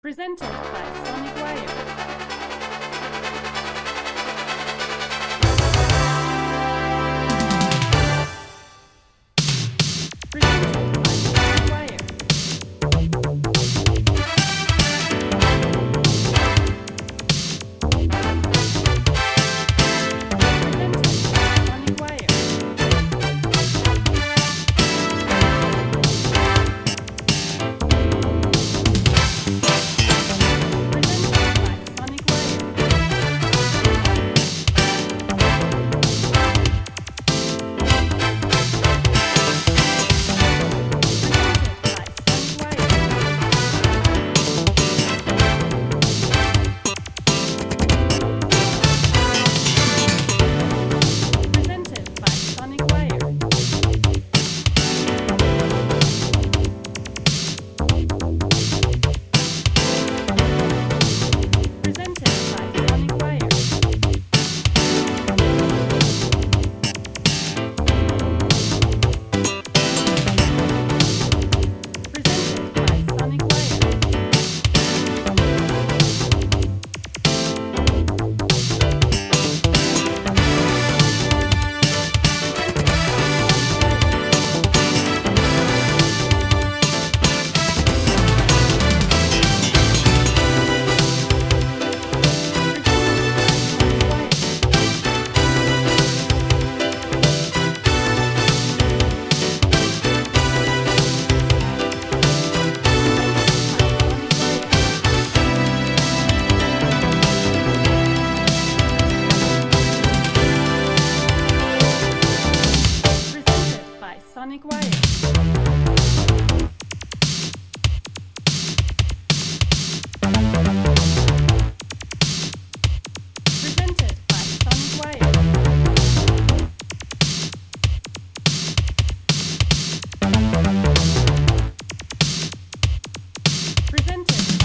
Presented by Sonic Wire. Presented by Sonic Wire. Presented by Sonic Wire. Presented by Sonic Wire. Presented by Sonic Wire. Presented by Sonic Wire. Presented by Sonic Wire. Presented by Sonic Wire. Presented by Sonic Wire. Presented by Sonic Wire. Presented